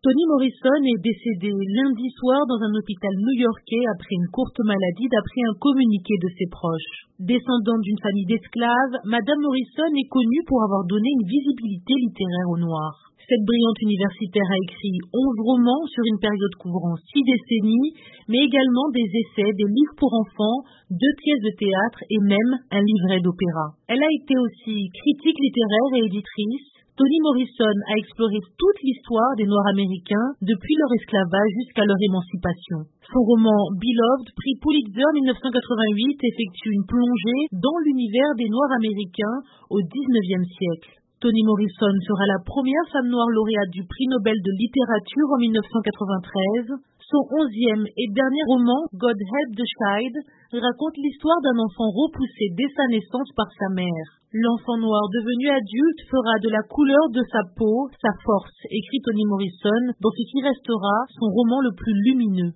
Toni Morrison est décédée lundi soir dans un hôpital new-yorkais après une courte maladie d'après un communiqué de ses proches. Descendante d'une famille d'esclaves, Madame Morrison est connue pour avoir donné une visibilité littéraire aux Noirs. Cette brillante universitaire a écrit 11 romans sur une période couvrant 6 décennies, mais également des essais, des livres pour enfants, 2 pièces de théâtre et même un livret d'opéra. Elle a été aussi critique littéraire et éditrice. Toni Morrison a exploré toute l'histoire des Noirs américains depuis leur esclavage jusqu'à leur émancipation. Son roman Beloved, prix Pulitzer 1988, effectue une plongée dans l'univers des Noirs américains au XIXe siècle. Toni Morrison sera la première femme noire lauréate du prix Nobel de littérature en 1993. Son 11e et dernier roman, God Help the Child, raconte l'histoire d'un enfant repoussé dès sa naissance par sa mère. L'enfant noir devenu adulte fera de la couleur de sa peau sa force, écrit Toni Morrison, dans ce qui restera son roman le plus lumineux.